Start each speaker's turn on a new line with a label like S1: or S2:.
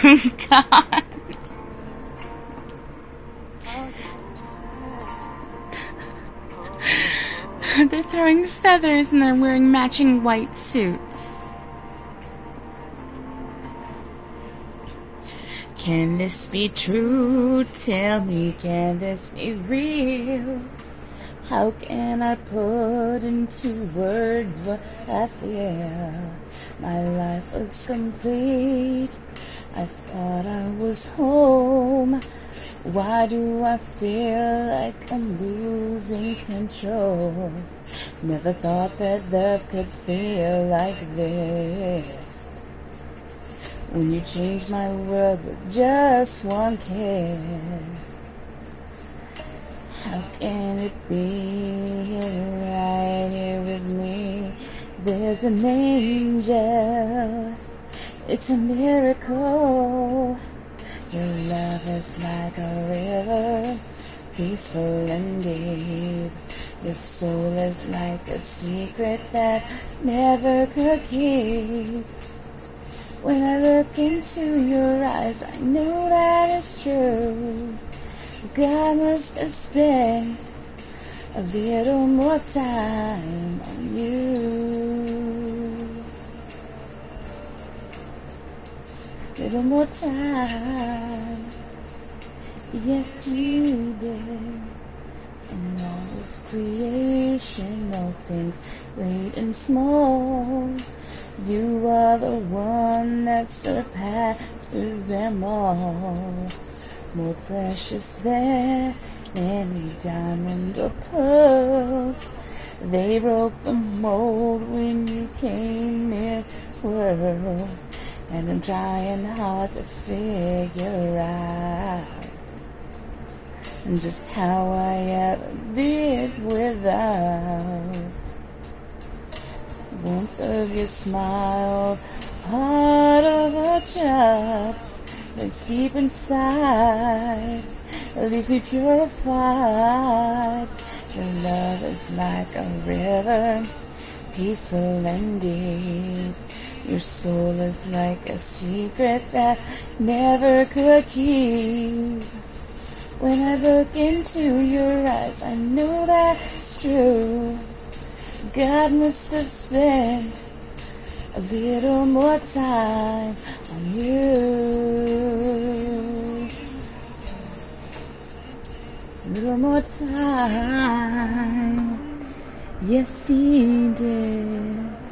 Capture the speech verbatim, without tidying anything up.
S1: God. They're throwing feathers and they're wearing matching white suits. Can this be true? Tell me, can this be real? How can I put into words what I feel? My life was complete. I thought I was home. Why do I feel like I'm losing control? Never thought that love could feel like this. When you changed my world with just one kiss. How can it be right here with me? There's an angel. It's a miracle. Your love is like a river, peaceful and deep. Your soul is like a secret that never could keep. When I look into your eyes, I know that it's true. God must have spent a little more time on you. Little more time, yes you did. And all of creation, all things great and small, you are the one that surpasses them all. More precious than any diamond or pearls. They broke the mold when you came in the world. And I'm trying hard to figure out just how I ever did without warmth of your smile, part of a child that's deep inside, leaves me purified. Your love is like a river, peaceful and deep. Your soul is like a secret that never could keep. When I look into your eyes, I know that's true. God must have spent a little more time on you. A little more time. Yes, he did.